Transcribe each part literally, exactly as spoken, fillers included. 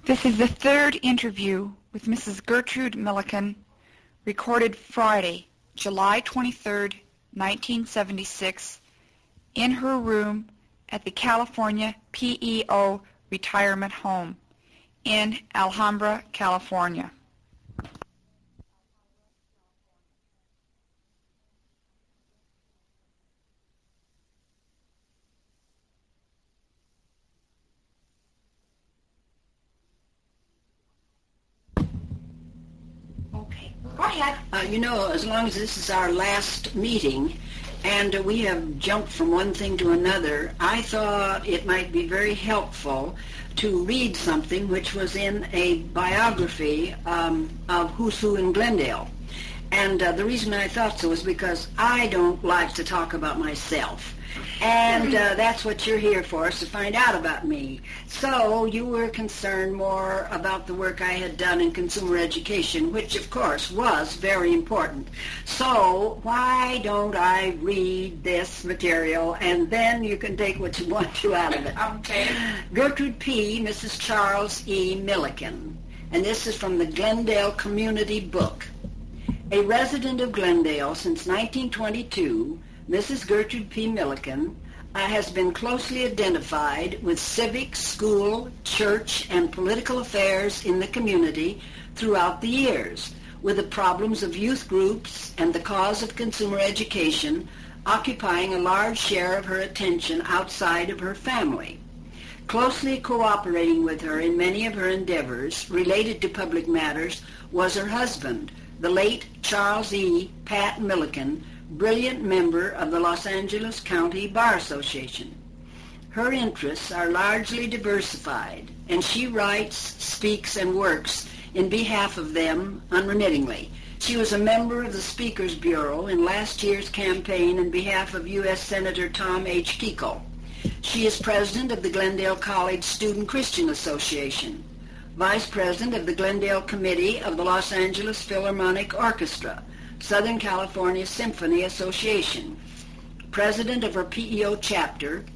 This is the third interview with Missus Gertrude Milliken, recorded Friday, July twenty-third, nineteen seventy-six, in her room at the California P E O Retirement Home in Alhambra, California. Go ahead. Uh, you know, as long as this is our last meeting and uh, we have jumped from one thing to another, I thought it might be very helpful to read something which was in a biography um, of Who's Who in Glendale. And uh, the reason I thought so is because I don't like to talk about myself. And uh, that's what you're here for, is to find out about me. So you were concerned more about the work I had done in consumer education, which, of course, was very important. So why don't I read this material, and then you can take what you want to out of it. Okay. Gertrude P., Missus Charles E. Milliken. And this is from the Glendale Community Book. A resident of Glendale since nineteen twenty-two, Missus Gertrude P. Milliken uh, has been closely identified with civic, school, church, and political affairs in the community throughout the years, with the problems of youth groups and the cause of consumer education occupying a large share of her attention outside of her family. Closely cooperating with her in many of her endeavors related to public matters was her husband, the late Charles E. Pat Milliken, brilliant member of the Los Angeles County Bar Association. Her interests are largely diversified, and she writes, speaks, and works in behalf of them unremittingly. She was a member of the Speakers Bureau in last year's campaign in behalf of U S Senator Tom H. Kiko. She is president of the Glendale College Student Christian Association, vice president of the Glendale Committee of the Los Angeles Philharmonic Orchestra, Southern California Symphony Association, president of her P E O chapter,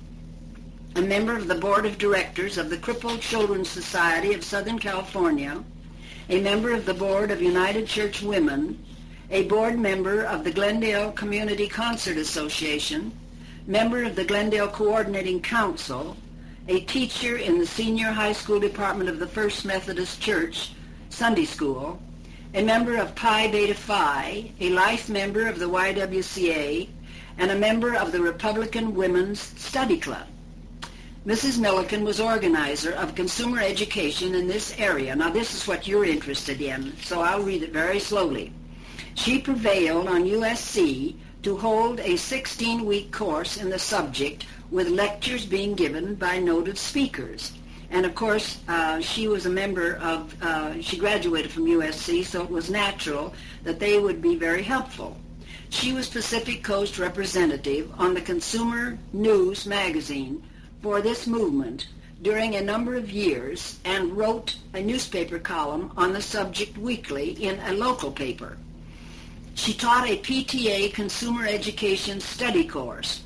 a member of the board of directors of the Crippled Children's Society of Southern California, a member of the board of United Church Women, a board member of the Glendale Community Concert Association, member of the Glendale Coordinating Council, a teacher in the senior high school department of the First Methodist Church Sunday School, a member of Pi Beta Phi, a life member of the Y W C A, and a member of the Republican Women's Study Club. Missus Milliken was organizer of consumer education in this area. Now this is what you're interested in, so I'll read it very slowly. She prevailed on U S C to hold a sixteen-week course in the subject, with lectures being given by noted speakers. And of course, uh, she was a member of, uh, she graduated from U S C, so it was natural that they would be very helpful. She was Pacific Coast representative on the Consumer News magazine for this movement during a number of years, and wrote a newspaper column on the subject weekly in a local paper. She taught a P T A consumer education study course.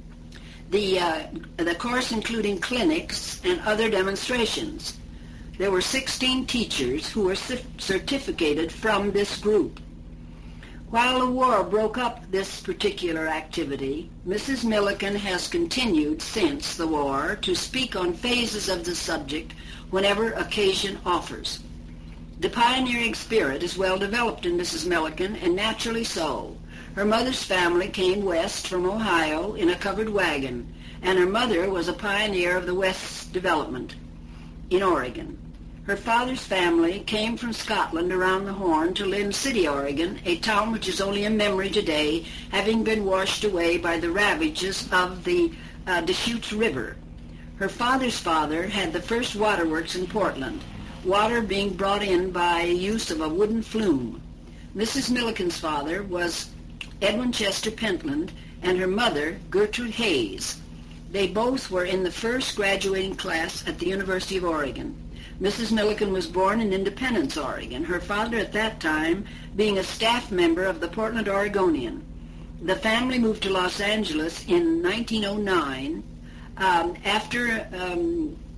The, uh, the course including clinics and other demonstrations. There were sixteen teachers who were certificated from this group. While the war broke up this particular activity, Missus Milliken has continued since the war to speak on phases of the subject whenever occasion offers. The pioneering spirit is well developed in Missus Milliken, and naturally so. Her mother's family came west from Ohio in a covered wagon, and her mother was a pioneer of the West Development in Oregon. Her father's family came from Scotland around the Horn to Lynn City, Oregon, a town which is only a memory today, having been washed away by the ravages of the uh, Deschutes River. Her father's father had the first waterworks in Portland, water being brought in by use of a wooden flume. Missus Milliken's father was Edwin Chester Pentland, and her mother, Gertrude Hayes. They both were in the first graduating class at the University of Oregon. Missus Milliken was born in Independence, Oregon, her father at that time being a staff member of the Portland Oregonian. The family moved to Los Angeles in nineteen oh nine um, after um,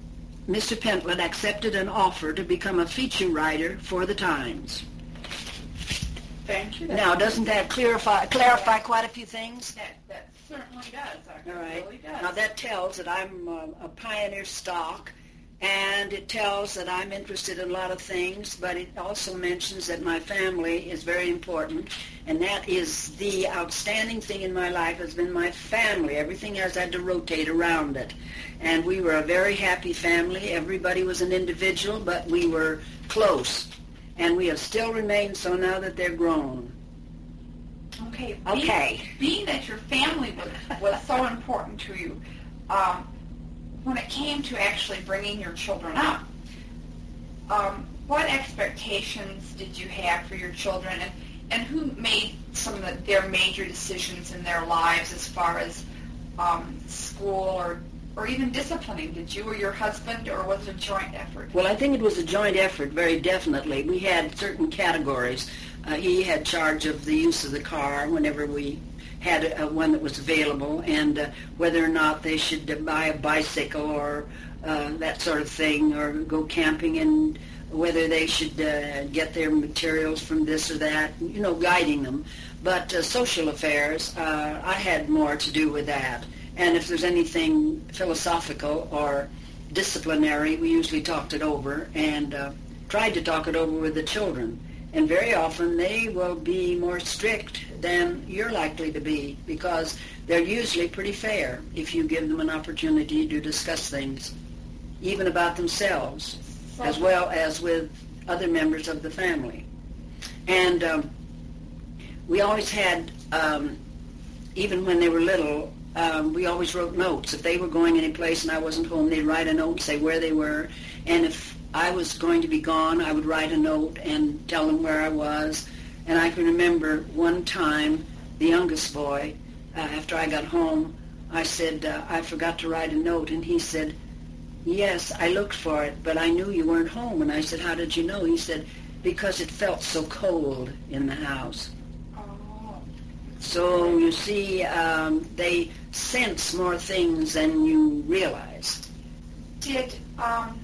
Mister Pentland accepted an offer to become a feature writer for the Times. Thank you. Now, doesn't that clarify clarify quite a few things? That, that certainly does. It All right. really does. Now, that tells that I'm uh, a pioneer stock, and it tells that I'm interested in a lot of things, but it also mentions that my family is very important, and that is the outstanding thing in my life has been my family. Everything has had to rotate around it. And we were a very happy family. Everybody was an individual, but we were close. And we have still remained so now that they're grown. Okay. Okay. Being, being that your family was, was so important to you, um, when it came to actually bringing your children up, um, what expectations did you have for your children, and, and who made some of the, their major decisions in their lives as far as um, school or or even disciplining? Did you or your husband, or was it a joint effort? Well, I think it was a joint effort, very definitely. We had certain categories. Uh, he had charge of the use of the car whenever we had uh, one that was available, and uh, whether or not they should uh, buy a bicycle or uh, that sort of thing, or go camping, and whether they should uh, get their materials from this or that, you know, guiding them. But uh, social affairs, uh, I had more to do with that. And if there's anything philosophical or disciplinary, we usually talked it over and uh, tried to talk it over with the children. And very often they will be more strict than you're likely to be, because they're usually pretty fair if you give them an opportunity to discuss things, even about themselves, as well as with other members of the family. And um, we always had, um, even when they were little, Um, we always wrote notes. If they were going any place and I wasn't home, they'd write a note and say where they were. And if I was going to be gone, I would write a note and tell them where I was. And I can remember one time, the youngest boy, uh, after I got home, I said, uh, I forgot to write a note. And he said, yes, I looked for it, but I knew you weren't home. And I said, how did you know? He said, because it felt so cold in the house. So, you see, um, they sense more things than you realize. Did um,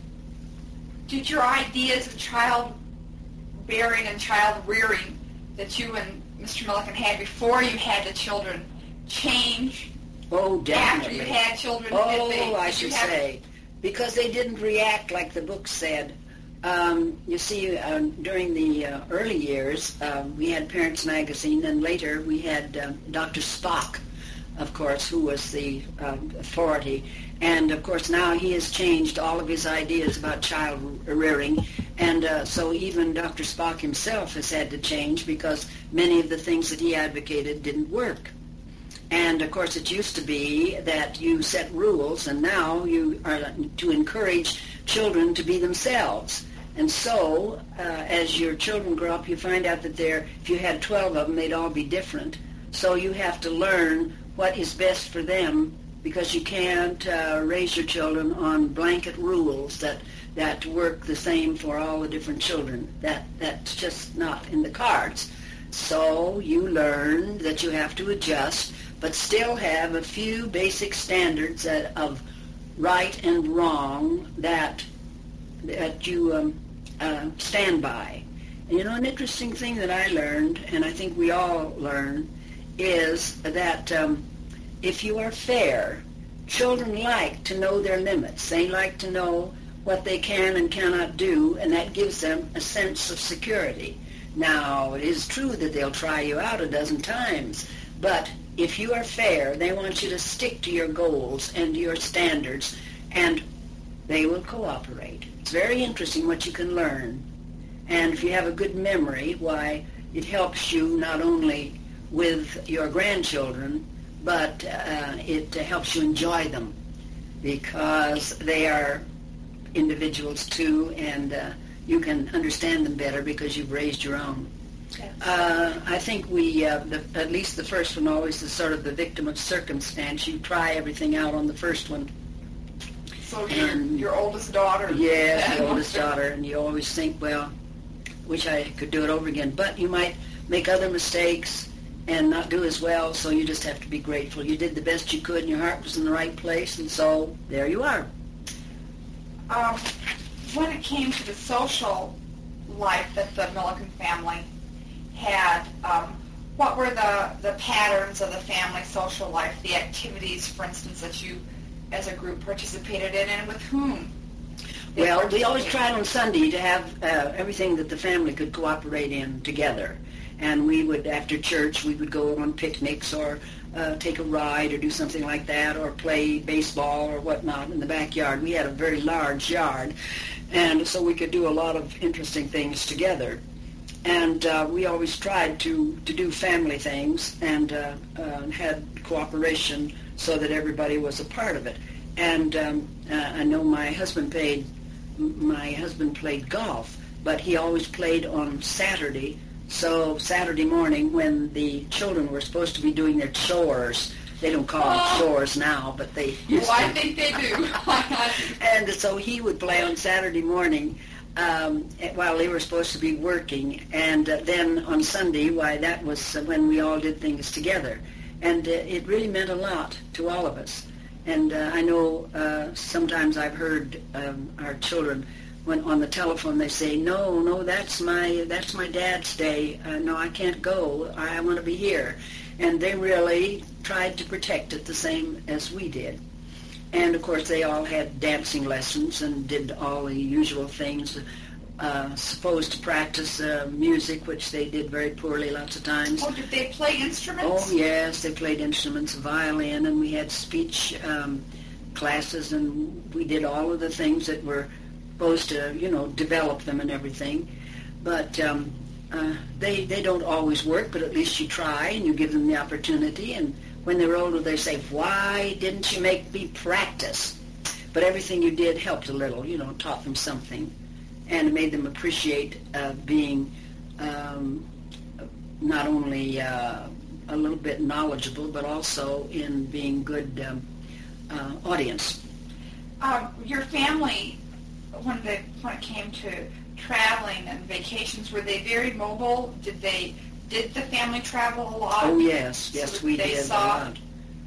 did your ideas of child bearing and child rearing that you and Mister Milliken had before you had the children change Oh, after definitely. you had children? Oh, Did they, I did should you have, say. Because they didn't react like the book said. Um, you see, uh, during the uh, early years, uh, we had Parents Magazine, and later we had uh, Doctor Spock, of course, who was the uh, authority. And, of course, now he has changed all of his ideas about child rearing. And uh, so even Doctor Spock himself has had to change, because many of the things that he advocated didn't work. And, of course, it used to be that you set rules, and now you are to encourage children to be themselves. And so, uh, as your children grow up, you find out that they're, if you had twelve of them, they'd all be different. So you have to learn what is best for them, because you can't uh, raise your children on blanket rules that, that work the same for all the different children. That That's just not in the cards. So you learn that you have to adjust, but still have a few basic standards that, of right and wrong that that you um, uh, stand by. And, you know, an interesting thing that I learned, and I think we all learn, is that um, if you are fair, children like to know their limits. They like to know what they can and cannot do, and that gives them a sense of security. Now, it is true that they'll try you out a dozen times, but if you are fair, they want you to stick to your goals and your standards, and they will cooperate. It's very interesting what you can learn. And if you have a good memory, why, it helps you not only with your grandchildren, but uh, it uh, helps you enjoy them, because they are individuals too, and uh, you can understand them better because you've raised your own. Yes. Uh, I think we, uh, the, at least the first one always is sort of the victim of circumstance. You try everything out on the first one. So your, And- your oldest daughter. Yes, the oldest daughter, and you always think, well, wish I could do it over again. But you might make other mistakes and not do as well, so you just have to be grateful. You did the best you could, and your heart was in the right place, and so there you are. Um, when it came to the social life that the Milliken family had, um, what were the, the patterns of the family social life, the activities, for instance, that you as a group participated in, and with whom? Well, we always tried on Sunday to have uh, everything that the family could cooperate in together. And we would, after church, we would go on picnics or uh, take a ride or do something like that, or play baseball or whatnot in the backyard. We had a very large yard, and so we could do a lot of interesting things together. And uh, we always tried to, to do family things and uh, uh, had cooperation so that everybody was a part of it. And um, uh, I know my husband played, my husband played golf, but he always played on Saturday. So Saturday morning, when the children were supposed to be doing their chores, they don't call them Oh. chores now, but they used Well, to. I think they do. And so he would play on Saturday morning um, while they were supposed to be working, and uh, then on Sunday, why, that was when we all did things together. And uh, it really meant a lot to all of us. And uh, I know uh, sometimes I've heard um, our children, when on the telephone, they say, no, no, that's my that's my dad's day. Uh, no, I can't go. I want to be here. And they really tried to protect it the same as we did. And, of course, they all had dancing lessons and did all the usual things, uh, supposed to practice uh, music, which they did very poorly lots of times. Oh, did they play instruments? Oh, yes, they played instruments, violin, and we had speech um, classes, and we did all of the things that were supposed to, you know, develop them and everything. But um, uh, they they don't always work, but at least you try and you give them the opportunity. And when they're older, they say, why didn't you make me practice? But everything you did helped a little, you know, taught them something, and made them appreciate uh, being um, not only uh, a little bit knowledgeable, but also in being good um, uh, audience. Um, your family, when they when it came to traveling and vacations, were they very mobile? Did they did the family travel a lot? Oh, yes, yes, So we they did saw- a lot.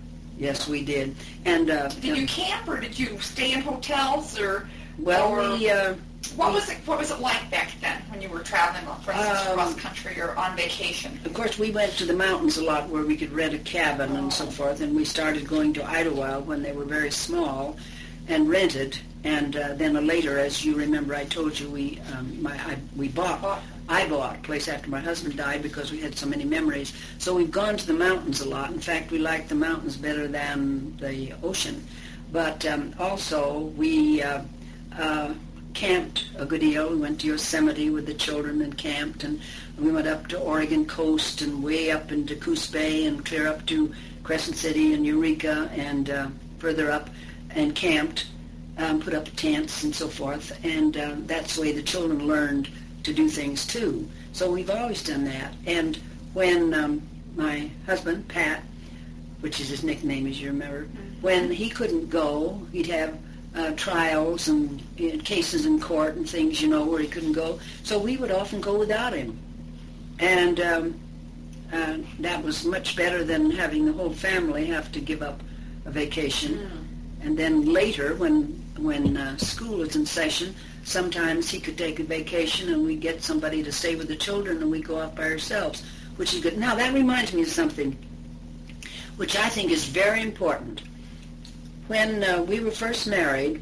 Yes, we did. And uh, Did you camp, or did you stay in hotels, or well, or we uh, what was it? What was it like back then when you were traveling, for instance, Um, cross country or on vacation? Of course, we went to the mountains a lot where we could rent a cabin and so forth, and we started going to Idlewild when they were very small and rented. And uh, then later, as you remember, I told you we um, my I, we bought I bought a place after my husband died because we had so many memories. So we've gone to the mountains a lot. In fact, we like the mountains better than the ocean. But um, also we uh, uh, camped a good deal. We went to Yosemite with the children and camped, and we went up to Oregon coast and way up into Coos Bay and clear up to Crescent City and Eureka and uh, further up and camped, um, put up tents and so forth. And uh, that's the way the children learned to do things too. So we've always done that. And when um, my husband, Pat, which is his nickname as you remember, mm-hmm. when he couldn't go, he'd have uh, trials and uh, cases in court and things, you know, where he couldn't go. So we would often go without him. And um, uh, that was much better than having the whole family have to give up a vacation. Mm. And then later, when when uh, school was in session, sometimes he could take a vacation and we'd get somebody to stay with the children and we'd go off by ourselves, which is good. Now, that reminds me of something which I think is very important. When uh, we were first married,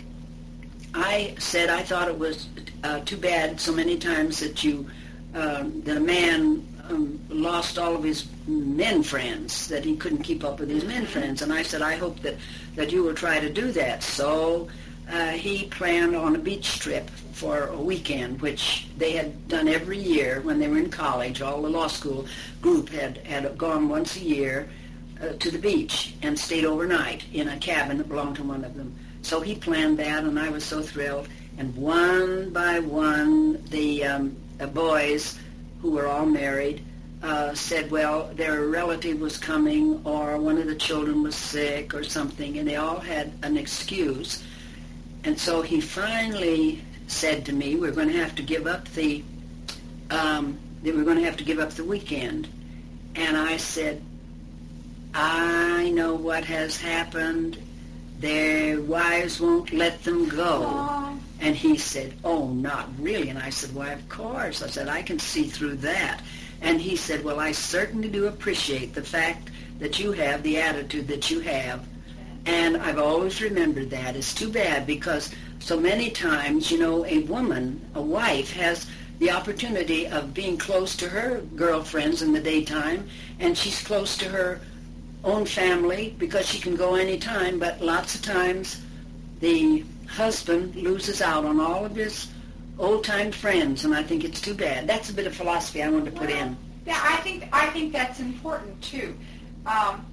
I said I thought it was uh, too bad so many times that you, uh, that a man um, lost all of his men friends, that he couldn't keep up with his men friends. And I said, I hope that, that you will try to do that. So uh, he planned on a beach trip for a weekend, which they had done every year when they were in college. All the law school group had, had gone once a year uh, to the beach and stayed overnight in a cabin that belonged to one of them. So he planned that, and I was so thrilled. And one by one, the, um, the boys, who were all married, uh, said, well, their relative was coming, or one of the children was sick or something, and they all had an excuse. And so he finally said to me, we're going to have to give up the, um, that we're going to have to give up the weekend. And I said, I know what has happened. their wives won't let them go. Aw. And he said, oh, not really. And I said, why, of course. I said, I can see through that. And he said, well, I certainly do appreciate the fact that you have the attitude that you have. And I've always remembered that. It's too bad because so many times, you know, a woman, a wife, has the opportunity of being close to her girlfriends in the daytime, and she's close to her own family because she can go any time, but lots of times the husband loses out on all of his old-time friends, and I think it's too bad. That's a bit of philosophy I wanted to put Well, in. Yeah, I think I think that's important too. Um,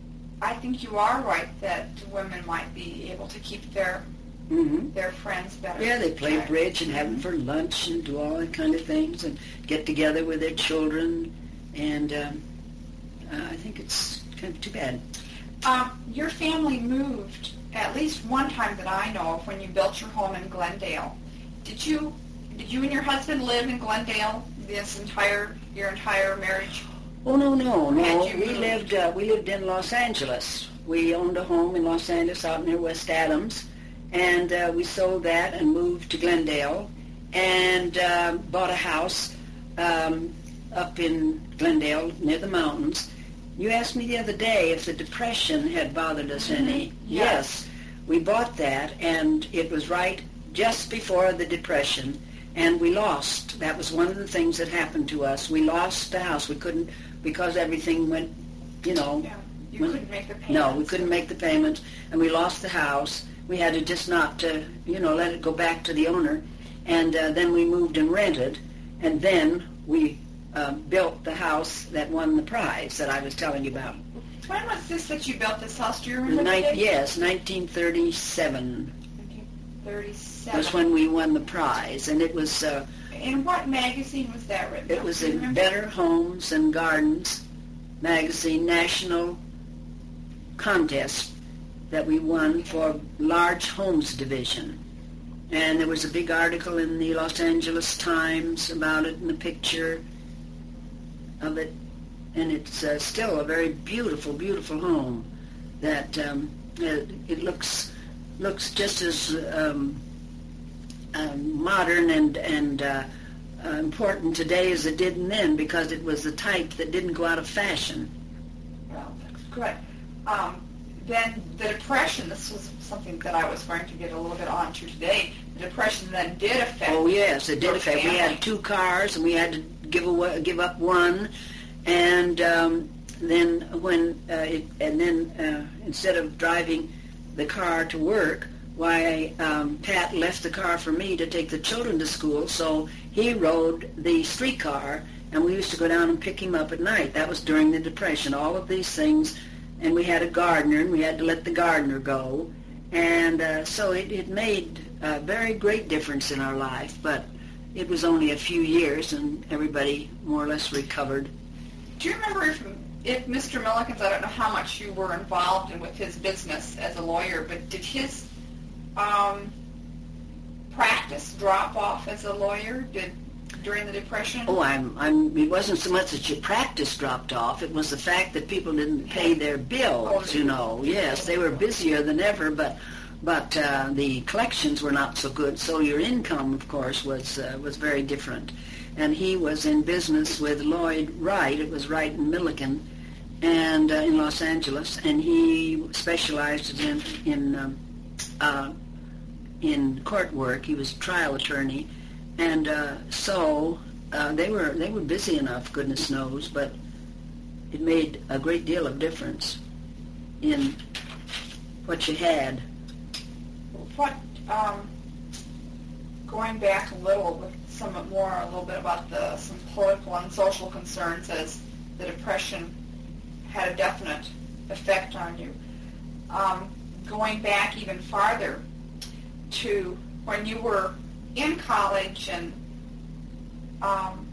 I think you are right that women might be able to keep their Mm-hmm. their friends better. Yeah, they play Right. bridge and have them for lunch and do all that kind of things and get together with their children, and um, uh, I think it's kind of too bad. Um, your family moved at least one time that I know of when you built your home in Glendale. Did you did you and your husband live in Glendale this entire your entire marriage? Oh no, no, no. Had you We moved? lived uh, we lived in Los Angeles. We owned a home in Los Angeles out near West Adams, and uh, we sold that and moved to Glendale and uh, bought a house um, up in Glendale near the mountains. You asked me the other day if the Depression had bothered us any. Yes, we bought that, and it was right just before the Depression, and we lost. That was one of the things that happened to us. We lost the house. We couldn't, because everything went, you know. Yeah. You When- couldn't make the payments. No, we couldn't make the payments, and we lost the house. We had to just not, uh, you know, let it go back to the owner, and uh, then we moved and rented, and then we uh, built the house that won the prize that I was telling you about. When was this that you built this house? Do you The remember the ni- date? yes, nineteen thirty-seven nineteen thirty-seven. was when we won the prize, and it was uh, In what magazine was that written? it was Do you in remember? Better Homes and Gardens magazine, national contest that we won for large homes division. And there was a big article in the Los Angeles Times about it and a picture of it. And it's uh, still a very beautiful, beautiful home that um, it, it looks looks just as um, um, modern and, and uh, uh, important today as it did then, because it was the type that didn't go out of fashion. Well, that's good. Um, then the Depression, this was something that I was going to get a little bit onto today. The Depression then did affect. Oh yes, it did your affect. We family. had two cars, and we had to give away, give up one, and um, then when uh, it, and then uh, instead of driving the car to work, why um, Pat left the car for me to take the children to school. So he rode the streetcar, and we used to go down and pick him up at night. That was during the Depression. All of these things. And we had a gardener, and we had to let the gardener go. And uh, so it, it made a very great difference in our life, but it was only a few years, and everybody more or less recovered. Do you remember if, if Mister Milliken's, I don't know how much you were involved in with his business as a lawyer, but did his um, practice drop off as a lawyer? Did during the Depression? Oh, I'm, I'm, it wasn't so much that your practice dropped off. It was the fact that people didn't pay their bills, you know. Yes, they were busier than ever, but but uh, the collections were not so good. So your income, of course, was uh, was very different. And he was in business with Lloyd Wright. It was Wright and Milliken, and uh, in Los Angeles, and he specialized in in um, uh, in court work. He was a trial attorney. And uh, so uh, they were they were busy enough, goodness knows, but it made a great deal of difference in what you had. What, um, going back a little with some more, a little bit about the some political and social concerns as the Depression had a definite effect on you. Um, going back even farther to when you were in college and um,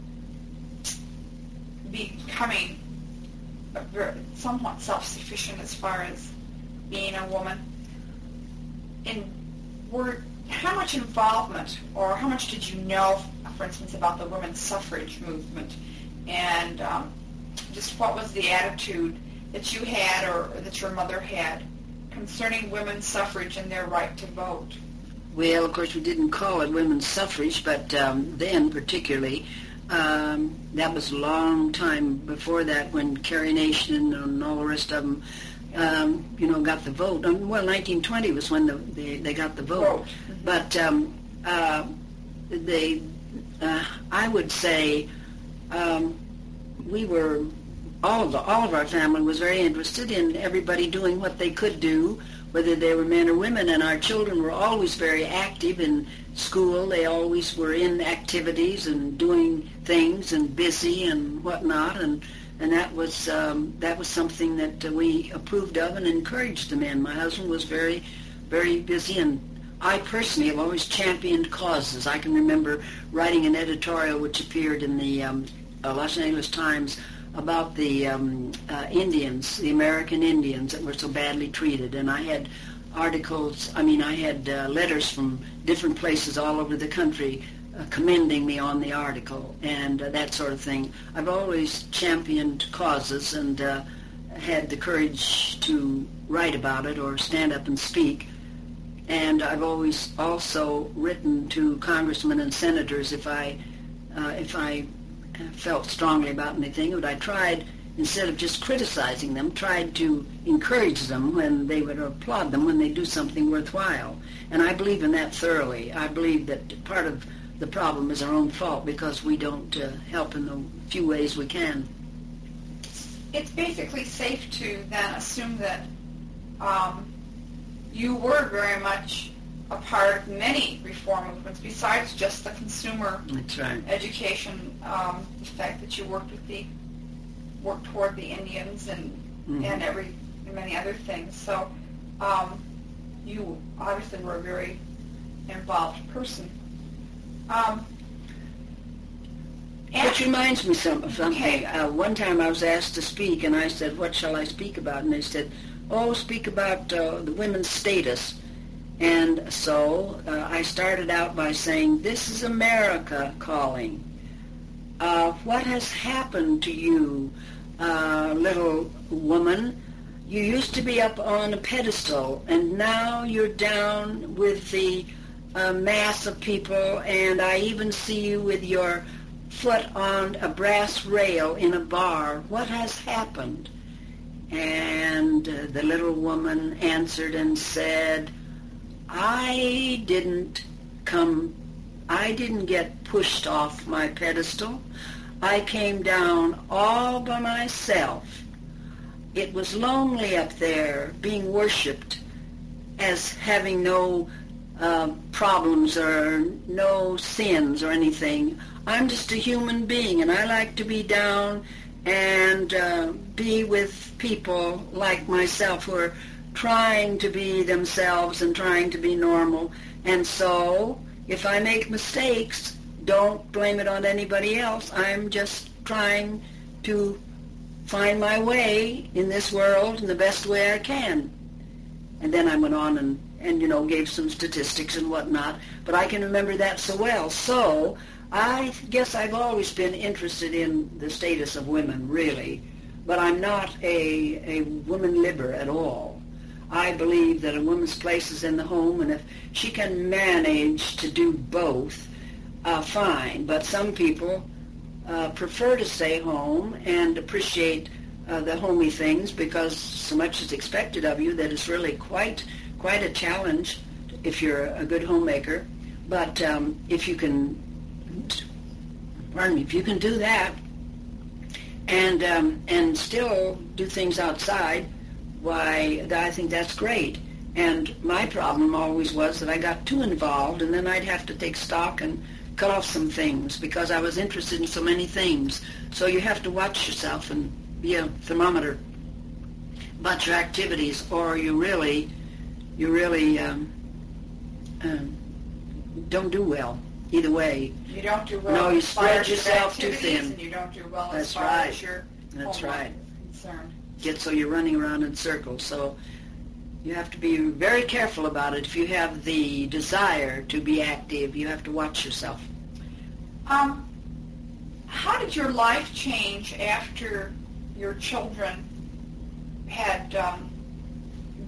becoming a ver- somewhat self-sufficient as far as being a woman, in were how much involvement or how much did you know, for instance, about the women's suffrage movement, and um, just what was the attitude that you had or that your mother had concerning women's suffrage and their right to vote? Well, of course, we didn't call it women's suffrage, but um, then particularly, um, that was a long time before that when Carrie Nation and all the rest of them, um, you know, got the vote. Um, well, nineteen twenty was when the, they, they got the vote. Vote. Mm-hmm. But um, uh, they, uh, I would say, um, we were, all of the, all of our family was very interested in everybody doing what they could do, whether they were men or women, and our children were always very active in school. They always were in activities and doing things and busy and whatnot, and and that was um, that was something that uh, we approved of and encouraged them in. My husband was very, very busy, and I personally have always championed causes. I can remember writing an editorial which appeared in the um, uh, Los Angeles Times about the um, uh, Indians, the American Indians that were so badly treated. And I had articles, I mean, I had uh, letters from different places all over the country uh, commending me on the article and uh, that sort of thing. I've always championed causes and uh, had the courage to write about it or stand up and speak. And I've always also written to congressmen and senators if I, uh, if I felt strongly about anything, but I tried, instead of just criticizing them, tried to encourage them when they would applaud them when they do something worthwhile. And I believe in that thoroughly. I believe that part of the problem is our own fault because we don't uh, help in the few ways we can. It's basically safe to then assume that um, you were very much a part of many reform movements besides just the consumer That's right. education, um, the fact that you worked with the worked toward the Indians and mm-hmm. and every and many other things. So um, you obviously were a very involved person. Um, Which reminds me some, of something. Okay. Uh, one time I was asked to speak, and I said, "What shall I speak about?" And they said, "Oh, speak about uh, the women's status." And so uh, I started out by saying, "This is America calling. Uh, what has happened to you, uh, little woman? You used to be up on a pedestal, and now you're down with the uh, mass of people, and I even see you with your foot on a brass rail in a bar. What has happened?" And uh, the little woman answered and said, I didn't come, I didn't get pushed off my pedestal. I came down all by myself. It was lonely up there being worshipped as having no uh, problems or no sins or anything. I'm just a human being, and I like to be down and uh, be with people like myself who are trying to be themselves and trying to be normal. And so if I make mistakes, don't blame it on anybody else. I'm just trying to find my way in this world in the best way I can. And then I went on and, and you know, gave some statistics and whatnot. But I can remember that so well. So I guess I've always been interested in the status of women, really. But I'm not a, a woman libber at all. I believe that a woman's place is in the home, and if she can manage to do both, uh, fine. But some people uh, prefer to stay home and appreciate uh, the homey things because so much is expected of you that it's really quite quite a challenge if you're a good homemaker. But um, if you can, pardon me, if you can do that and um, and still do things outside, why, I think that's great. And my problem always was that I got too involved, and then I'd have to take stock and cut off some things because I was interested in so many things. So you have to watch yourself and be a thermometer about your activities, or you really, you really um, um, don't do well. Either way. You don't do well. No, you as far spread as your yourself too activities, thin. And you don't do well That's as far right. as your That's home life right. is concerned. Get so you're running around in circles. So you have to be very careful about it. If you have the desire to be active, you have to watch yourself. Um, how did your life change after your children had um,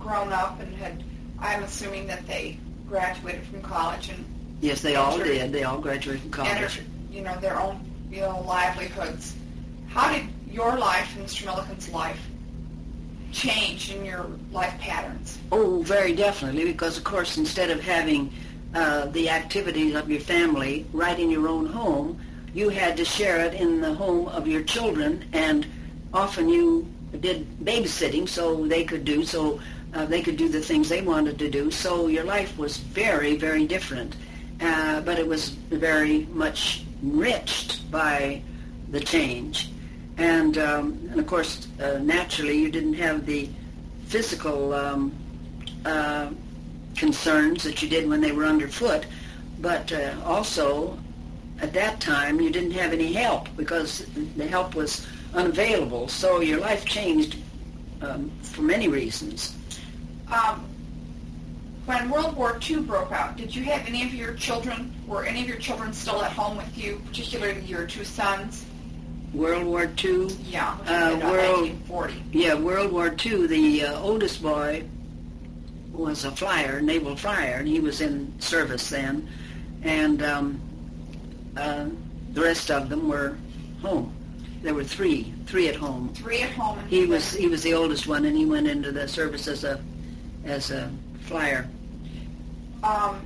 grown up and had, I'm assuming that they graduated from college and Yes, they all entered- did. They all graduated from college. entered, you know, their own, you know, livelihoods. How did your life and Mister Milliken's life change in your life patterns? Oh, very definitely, because, of course, instead of having uh, the activities of your family right in your own home, you had to share it in the home of your children, and often you did babysitting so they could do, so uh, they could do the things they wanted to do, so your life was very, very different. Uh, but it was very much enriched by the change. And, um, and of course, uh, naturally, you didn't have the physical um, uh, concerns that you did when they were underfoot, but uh, also, at that time, you didn't have any help because the help was unavailable. So your life changed um, for many reasons. Um, when World War Two broke out, did you have any of your children, were any of your children still at home with you, particularly your two sons? World War Two? Yeah, which Uh, was in World- nineteen forty. Yeah, World War Two, the uh, oldest boy was a flyer, naval flyer, and he was in service then. And um, uh, the rest of them were home. There were three, three at home. Three at home. And He was he was the oldest one, and he went into the service as a as a flyer. Um,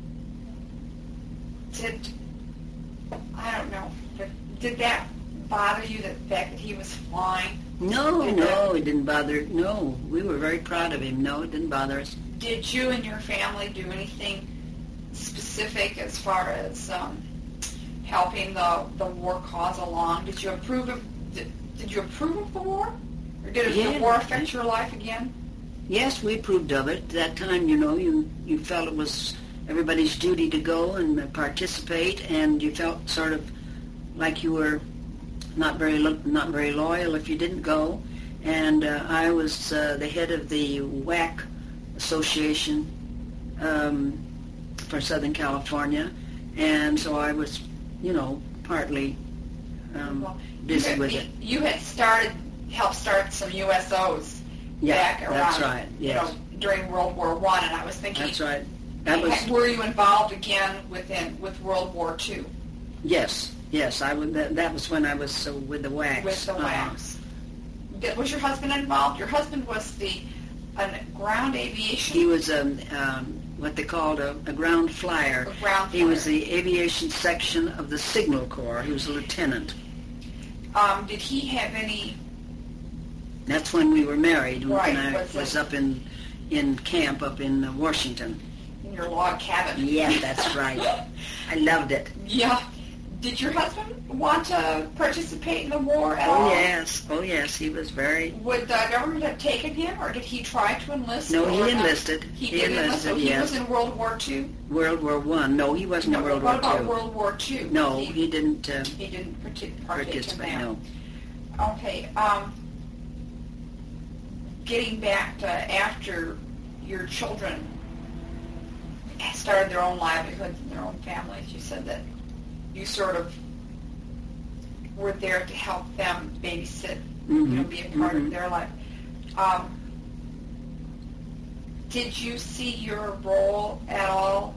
did, I don't know, but did that bother you, the fact that he was flying? No, Did no, it didn't bother. No, we were very proud of him. No, it didn't bother us. Did you and your family do anything specific as far as um, helping the, the war cause along? Did you approve of did, did you approve of the war, or did Yeah. the war affect your life again? Yes, we approved of it. At that time, you know, you, you felt it was everybody's duty to go and uh, participate, and you felt sort of like you were not very lo- not very loyal if you didn't go. And uh, I was uh, the head of the W A C Association um, for Southern California, and so I was, you know, partly um, Well, busy you had, with it. You had started, helped start some U S Os Yeah, back around, that's right, you yes. know, during World War One, and I was thinking, That's right. That was were you involved again within with World War Two yes, yes. I was. That, that was when I was uh, with the W A C. with the Uh-huh. W A Cs? Did- Was your husband involved? Your husband was the an ground aviation. He was um, um, what they called a, a ground flyer. A ground He was flyer. the aviation section of the Signal Corps. He was a lieutenant. Um, did he have any? That's when we were married. Right, When I was was it- up in in camp up in uh, Washington. In your log cabin. Yeah, that's right. I loved it. Yeah. Did your husband want to participate in the war at all? Oh yes, oh yes. He was very. Would the government have taken him, or did he try to enlist? No, or he not? enlisted. He, He did enlist. enlisted, So he yes. was in World War Two. World War One. No, he wasn't No, in World what War about Two. World War Two? No, he, he didn't uh, he didn't partic- partake participate. in that. No. Okay. Um, getting back to after your children started their own livelihoods and their own families, you said that you sort of were there to help them babysit, you know, be a part mhm. of their life. Um, did you see your role at all?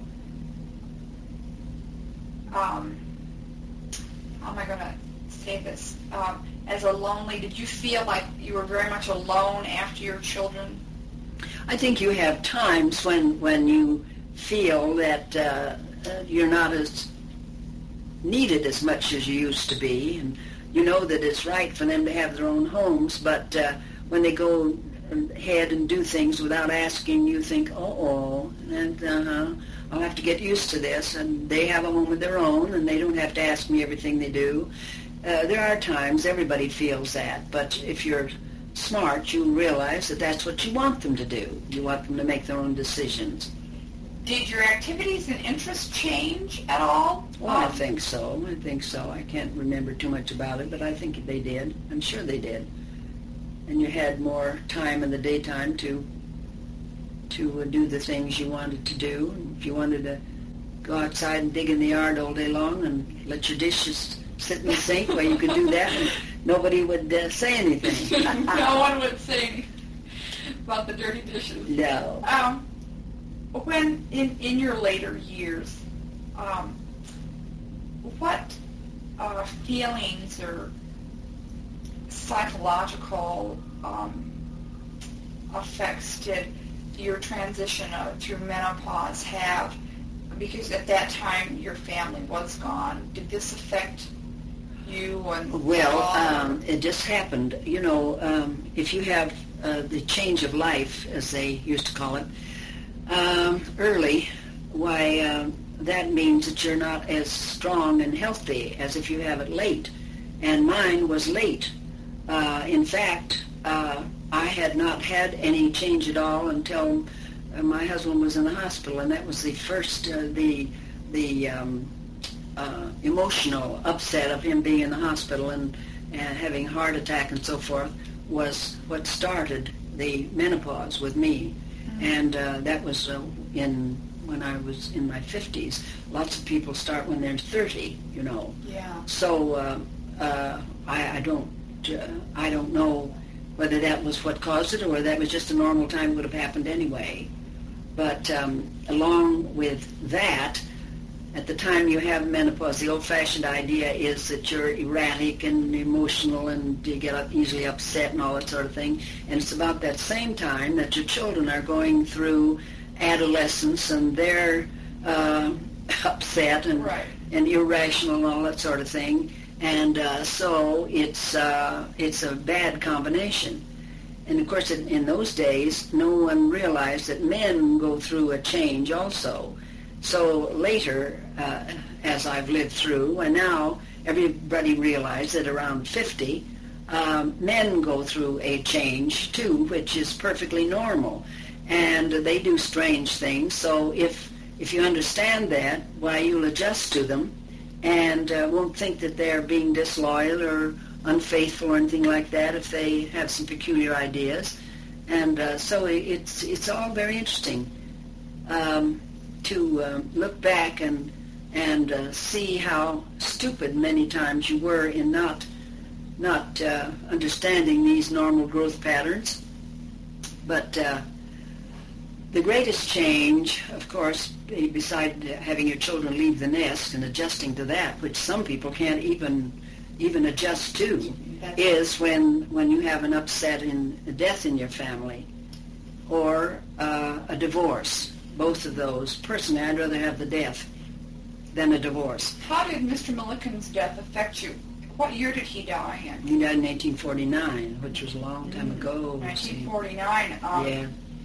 Um, how am I going to say this? Um, as a lonely, did you feel like you were very much alone after your children? I think you have times when when you feel that uh, uh, you're not as needed as much as you used to be, and you know that it's right for them to have their own homes, but uh, when they go ahead and do things without asking, you think, oh, and uh-huh, I'll have to get used to this, and they have a home of their own, and they don't have to ask me everything they do. Uh, there are times everybody feels that, but if you're smart, you realize that that's what you want them to do. You want them to make their own decisions. Did your activities and interests change at all? Well, I Um, think so. I think so. I can't remember too much about it, but I think they did. I'm sure they did. And you had more time in the daytime to to uh, do the things you wanted to do. And if you wanted to go outside and dig in the yard all day long and let your dishes sit in the sink, well, you could do that, and nobody would uh, say anything. no one would say anything. about the dirty dishes. No. Um, when in in your later years, um, what uh, feelings or psychological um, effects did your transition uh, through menopause have? Because at that time your family was gone. Did this affect you? And well, um, it just happened. You know, um, if you have uh, the change of life, as they used to call it, um, early, why, um, that means that you're not as strong and healthy as if you have it late. And mine was late. Uh, in fact, uh, I had not had any change at all until uh, my husband was in the hospital, and that was the first, uh, the the um, uh, emotional upset of him being in the hospital and, and having a heart attack and so forth was what started the menopause with me. Mm-hmm. And uh, that was uh, in when I was in my fifties. Lots of people start when they're thirty, you know. Yeah. So uh, uh, I, I don't uh, I don't know whether that was what caused it or whether that was just a normal time would have happened anyway. But um, along with that, at the time you have menopause, the old-fashioned idea is that you're erratic and emotional and you get up, easily upset and all that sort of thing. And it's about that same time that your children are going through adolescence and they're uh, upset and, right. and irrational and all that sort of thing. And uh, so it's uh, it's a bad combination. And of course, in, in those days, no one realized that men go through a change also. So later, uh, as I've lived through, and now everybody realized that around fifty, um, men go through a change too, which is perfectly normal. And they do strange things. So if if you understand that, why, you'll adjust to them and uh, won't think that they're being disloyal or unfaithful or anything like that if they have some peculiar ideas. And uh, so it's it's all very interesting um, to uh, look back and and uh, see how stupid many times you were in not not uh, understanding these normal growth patterns. But uh, the greatest change, of course, beside having your children leave the nest and adjusting to that, which some people can't even even adjust to, is when when you have an upset in a death in your family or uh, a divorce. Both of those. Personally, I'd rather have the death than a divorce. How did Mister Milliken's death affect you? What year did he die in? He died in eighteen forty-nine, which was a long time ago. nineteen forty-nine. Um, yeah.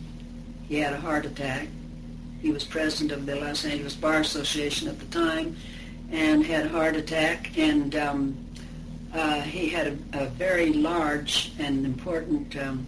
He had a heart attack. He was president of the Los Angeles Bar Association at the time and had a heart attack. And um, uh, he had a, a very large and important um,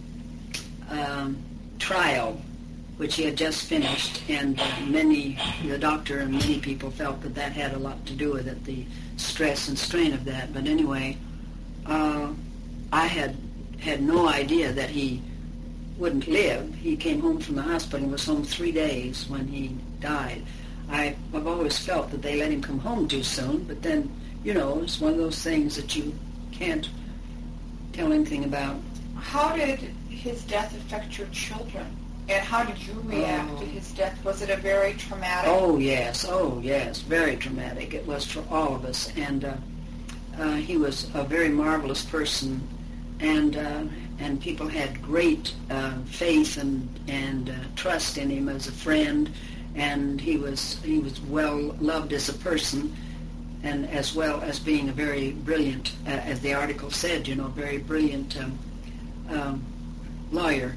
um, trial, which he had just finished. And uh, many, the doctor and many people felt that that had a lot to do with it, the stress and strain of that. But anyway, uh, I had had no idea that he wouldn't live. He came home from the hospital and was home three days when he died. I, I've always felt that they let him come home too soon, but then, you know, it's one of those things that you can't tell anything about. How did his death affect your children? And how did you react oh. to his death? Was it a very traumatic? Oh, yes. Oh, yes. Very traumatic. It was for all of us. And uh, uh, he was a very marvelous person. And uh, and people had great uh, faith and and uh, trust in him as a friend, and he was he was well loved as a person, and as well as being a very brilliant, uh, as the article said, you know, very brilliant um, um, lawyer.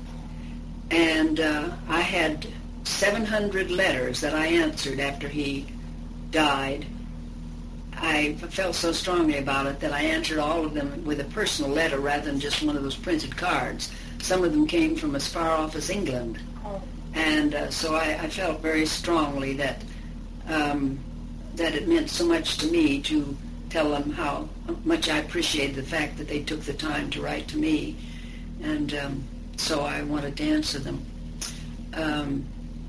And uh, I had seven hundred letters that I answered after he died. I felt so strongly about it that I answered all of them with a personal letter rather than just one of those printed cards. Some of them came from as far off as England. Oh. And uh, so I, I felt very strongly that um, that it meant so much to me to tell them how much I appreciated the fact that they took the time to write to me. And um, so I wanted to answer them. Um,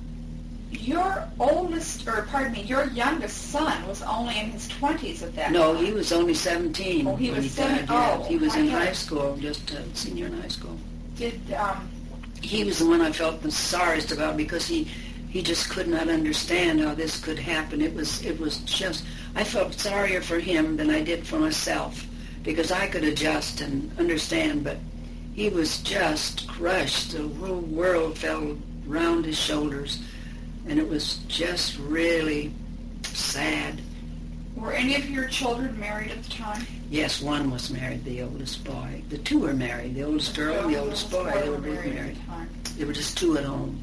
Your oldest, or pardon me, your youngest son was only in his twenties at that no, time. he was only seventeen. Oh, he when was he died. seven. Yeah, Oh, he was I in had- high school, just uh, senior in high school. Did um, he was the one I felt the sorriest about because he he just could not understand how this could happen. It was it was just, I felt sorrier for him than I did for myself because I could adjust and understand, but he was just crushed. The whole world fell around his shoulders, and it was just really sad. Were any of your children married at the time? Yes, one was married, the oldest boy. The two were married, the oldest girl and the oldest boy. They were both married. There were just two at home.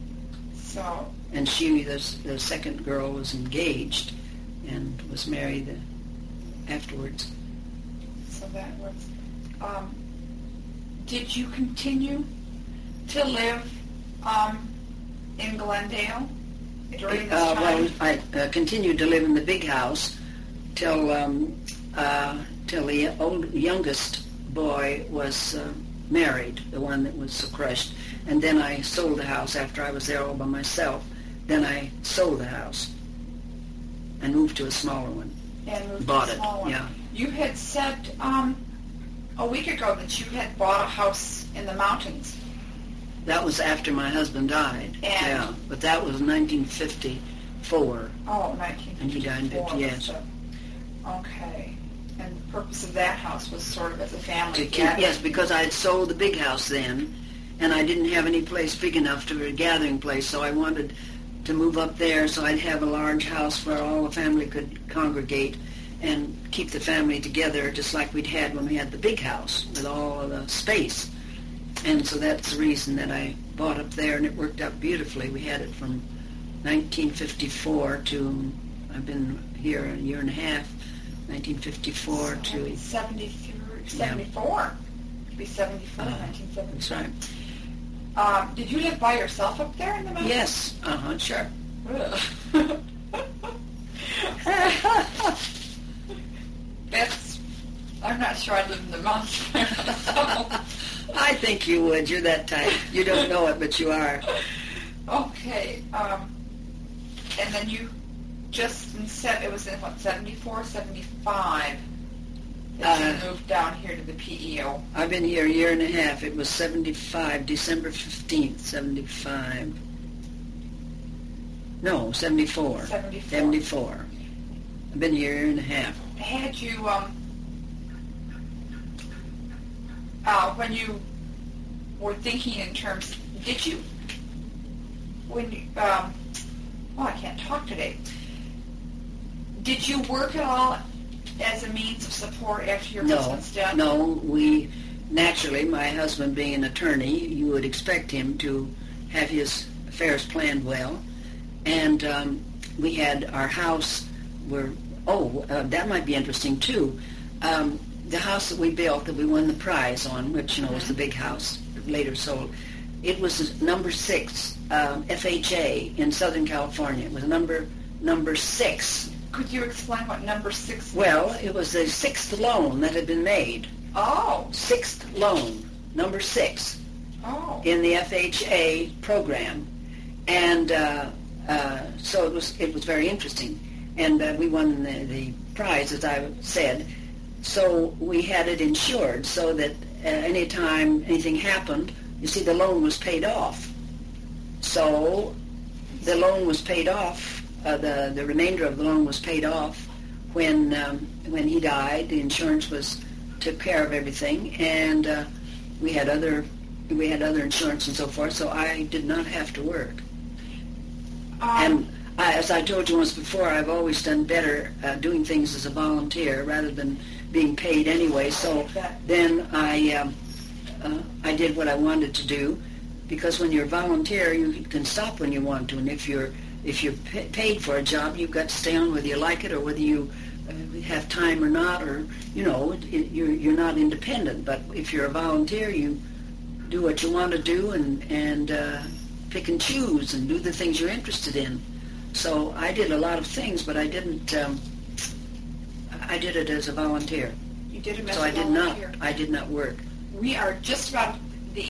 So. And she, the, the second girl, was engaged and was married afterwards. So that was. Um, did you continue to live um, in Glendale during this uh, time? Well, I uh, continued to live in the big house till um, uh, till the old youngest boy was uh, married, the one that was so crushed. And then I sold the house after I was there all by myself. Then I sold the house and moved to a smaller one. And moved Bought to a smaller it, one. yeah. You had said um, a week ago that you had bought a house in the mountains. That was after my husband died. And yeah, but that was nineteen fifty-four. Oh, nineteen fifty-four. And he died in fifty, yes. So, okay. And the purpose of that house was sort of as a family To keep, gathering. yes, because I had sold the big house then, and I didn't have any place big enough to a gathering place, so I wanted to move up there so I'd have a large house where all the family could congregate and keep the family together just like we'd had when we had the big house with all of the space. And so that's the reason that I bought up there, and it worked out beautifully. We had it from nineteen fifty-four to, I've been here a year and a half, nineteen fifty-four to... seventy-three, seventy-four. It'd be seventy-four, Uh, nineteen seventy-four. That's right. Um, did you live by yourself up there in the mountains? Yes, uh-huh, sure. Ugh. That's, I'm not sure I live in the mountains by myself. I think you would. You're that type. You don't know it, but you are. Okay. Um, and then you just, instead, it was in, what, seventy-four, seventy-five that Uh, you moved down here to the P E O. I've been here a year and a half. It was seventy-five, December fifteenth, seventy-five. No, seventy-four. seventy-four. seventy-four. I've been here a year and a half. Had you, um, uh, when you were thinking in terms, did you, when you, um, oh, I can't talk today. Did you work at all as a means of support after your No, husband's death? no, we, naturally, my husband being an attorney, you would expect him to have his affairs planned well. And um, we had our house where, oh, uh, that might be interesting too. Um, the house that we built, that we won the prize on, which, you know, was the big house, later sold, it was number six, um, F H A in Southern California. It was number number six. Could you explain what number six means? Well, it was the sixth loan that had been made. Oh. Sixth loan, number six, Oh. in the F H A program. And uh, uh, so it was it was very interesting. And uh, we won the, the prize, as I said. So we had it insured so that uh, any time anything happened, you see, the loan was paid off. So the loan was paid off. Uh, the the remainder of the loan was paid off when um, when he died. The insurance was took care of everything, and uh, we had other we had other insurance and so forth. So I did not have to work. Um, And I, as I told you once before, I've always done better uh, doing things as a volunteer rather than being paid anyway. So then I um, uh, I did what I wanted to do, because when you're a volunteer, you can stop when you want to, and if you're if you're pa paid for a job, you've got to stay on whether you like it or whether you uh, have time or not, or you know, it, it, you're you're not independent. But if you're a volunteer, you do what you want to do and and uh, pick and choose and do the things you're interested in. So I did a lot of things, but I didn't. Um, I did it as a volunteer. You did it as So a I did not. volunteer. I did not work. We are just about